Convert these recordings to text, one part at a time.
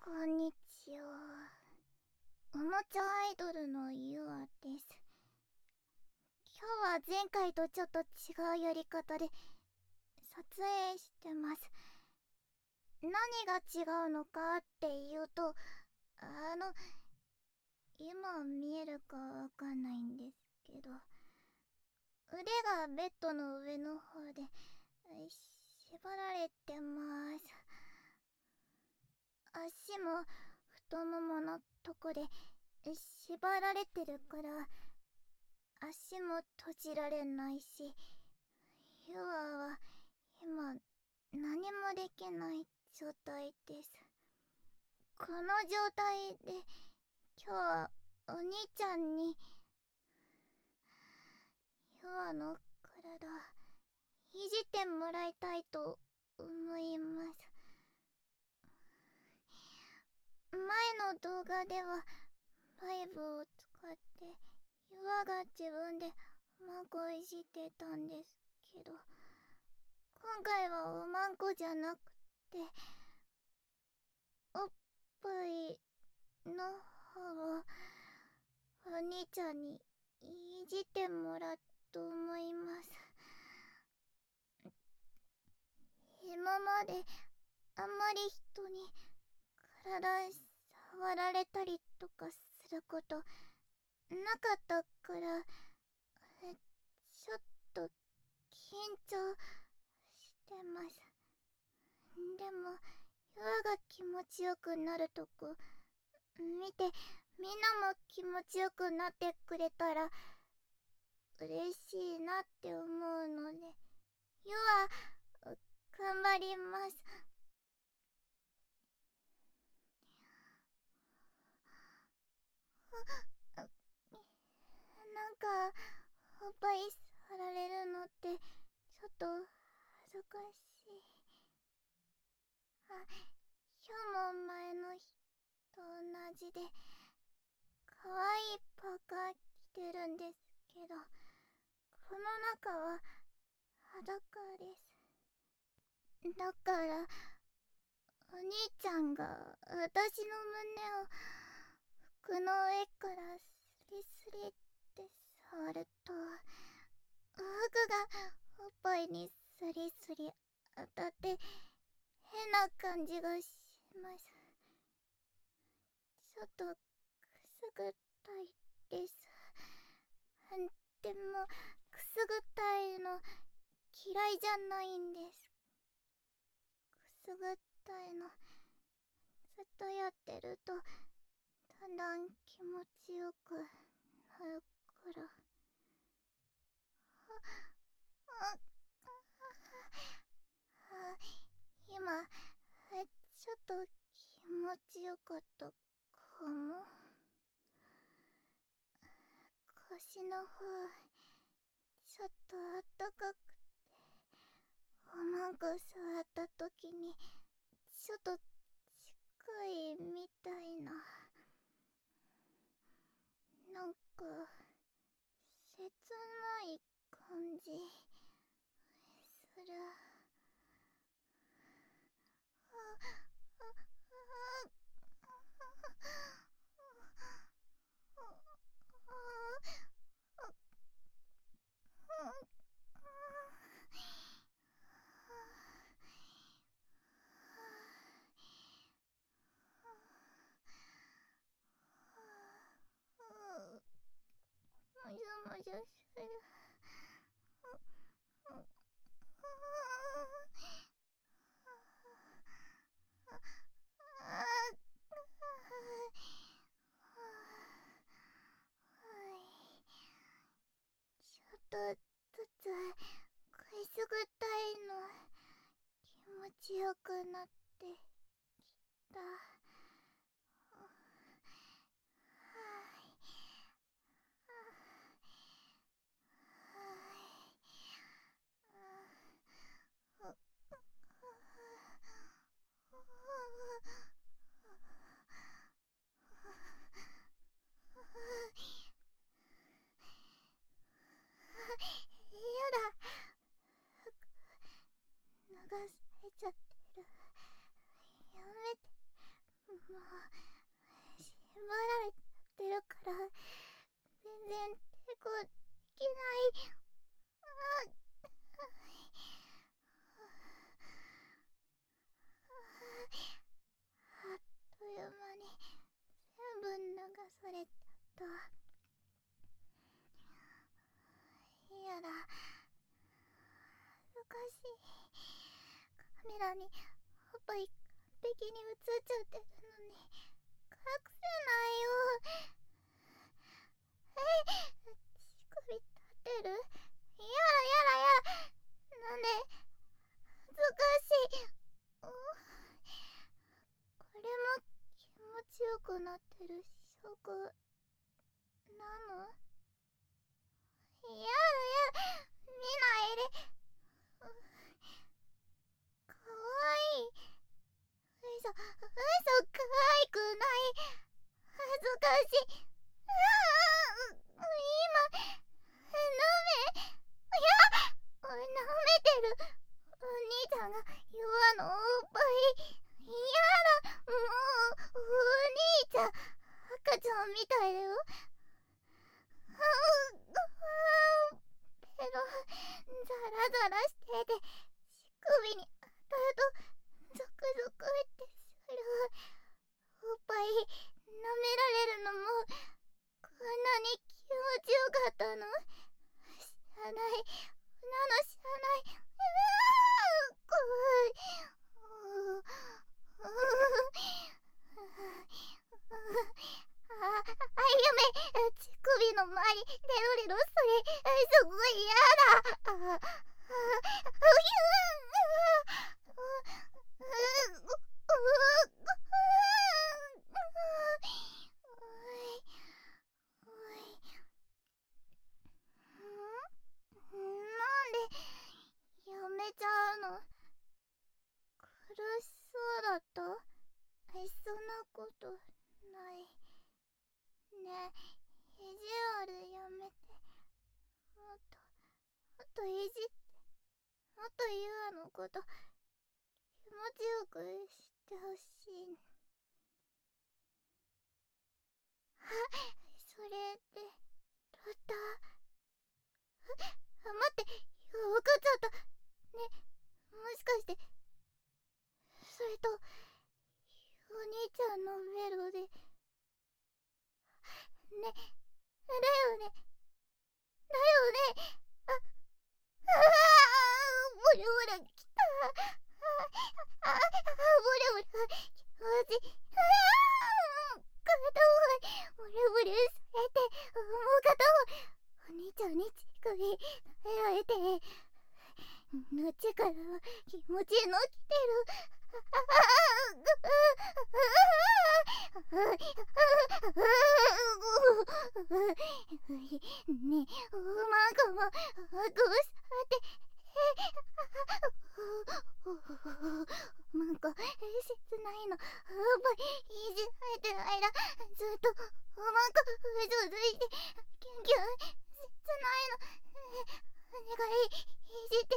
こんにちは。おもちゃアイドルのゆあです。今日は前回とちょっと違うやり方で撮影してます。何が違うのかっていうと、今見えるかわかんないんですけど、腕がベッドの上の方で縛られてます。足も太もものとこで縛られてるから、足も閉じられないし、ユアは今何もできない状態です。この状態で今日はお兄ちゃんにユアの体いじってもらいたいと思います。前の動画ではバイブを使ってユアが自分でおまんこをいじってたんですけど、今回はおまんこじゃなくておっぱいの方をお兄ちゃんにいじってもらうと思います。今まであんまり人に体触られたりとかすることなかったから、ちょっと緊張してます。でもユアが気持ちよくなるとこ見て、みんなも気持ちよくなってくれたら嬉しいなって思うので、ユア頑張ります。なんかおっぱい触られるのってちょっと恥ずかしい。今日も前の日と同じで可愛いパーカー着てるんですけど、この中は裸です。だからお兄ちゃんが私の胸を服の上からスリスリって触ると、服がおっぱいにスリスリ当たって変な感じがします。ちょっとくすぐったいです。でもくすぐったいの嫌いじゃないんです。くすぐったいのずっとやってるとだんだん気持ちよくなるから。今ちょっと気持ちよかったかも。腰の方ちょっとあったかくて、おまんこ触った時にちょっと近いみたいな、なんか切ない感じする。もじゃもじゃする。ちょっとずつくすぐったいの気持ちよくなってきた。やだ、流されちゃってる。やめて、 もう縛られてるから全然抵抗できない。あっという間に全部流されちゃった。やだ、恥ずかしい。カメラにおっぱい完璧に映っちゃってるのに隠せないよ。乳首立ってる。やだやだやだ。なんで恥ずかしい。これも気持ちよくなってる証拠なの？やだやだ、見ないで。かわいい。嘘かわいくない。恥ずかしい。今舐め舐めてる。お兄ちゃんがヨアのおっぱい。やだ、もうお兄ちゃん赤ちゃんみたいだよ。ペロザラザラしてて乳首に当たるとゾクゾクってする。おっぱい舐められるのもこんなに気持ちよかったの？知らない。知らない。怖い。乳首の周りレロレロ、それすごい嫌だ。なんでやめちゃうの？苦しそうだった？そんなことない。ねえ、意地悪やめて。もっといじって、もっとユアのこと気持ちよくしてほしい。それでどうだ？待って、わかっちゃった。ね、もしかしてそれとお兄ちゃんのメロでね、だよね。ボレボレきた。ボレボレ気持ち。片方ボレボレされて、もう片方お兄ちゃんに乳首舐められて、のちから気持ちのきてる。ねえ、マンゴもどうしたって。マンゴ切ないの。いじられてる間ずっとマンゴ嘘ついてキュンキュン切ないの。お願い、いじって。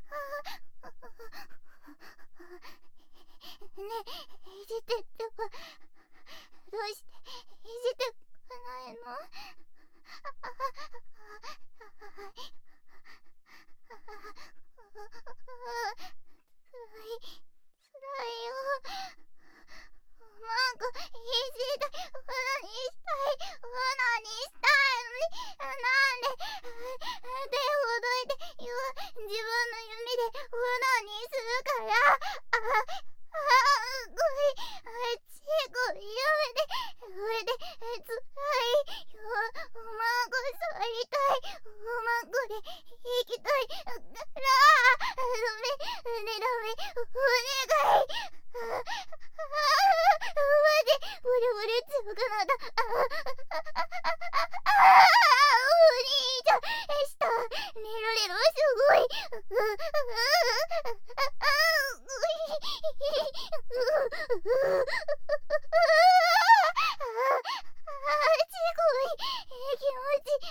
ねえ、いじってってば。どうしていじってこないの？つらいよ。マンゴいじりたい。オナにしたい。オナにしたいのに、なんで手ほどいて自分の弓でオナにするから。チーコやめて。それでつらいよ。マンゴ触りたい。マンゴで行きたいから。ダメ、お願い。マジボレボレ強くなった。お兄ちゃん下レロレロすごい。気持ち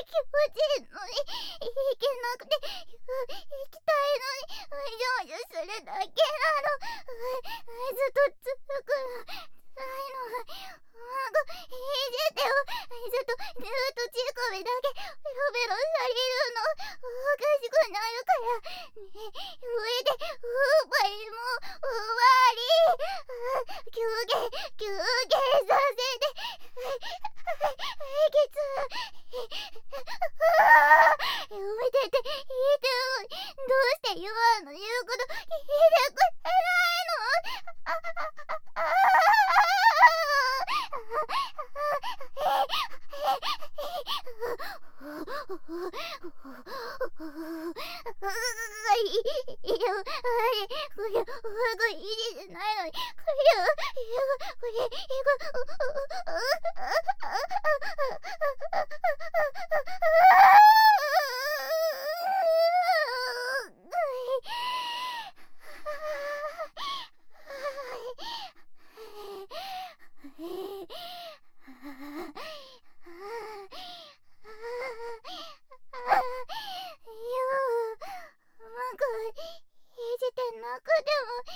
いいのに行けなくて行きたいのに、じゃする。 るだけなの。ずっとつくの辛いの。いじってよ。ずっと乳首だけベロベロされるの。おかしくなるから。ね、上でおっぱいも終わり。休憩させて。ケツ。やめてって言ってるのに、どうして言わんの？言うこと聞いてくれないの？これいいじゃないのに、いじってなくても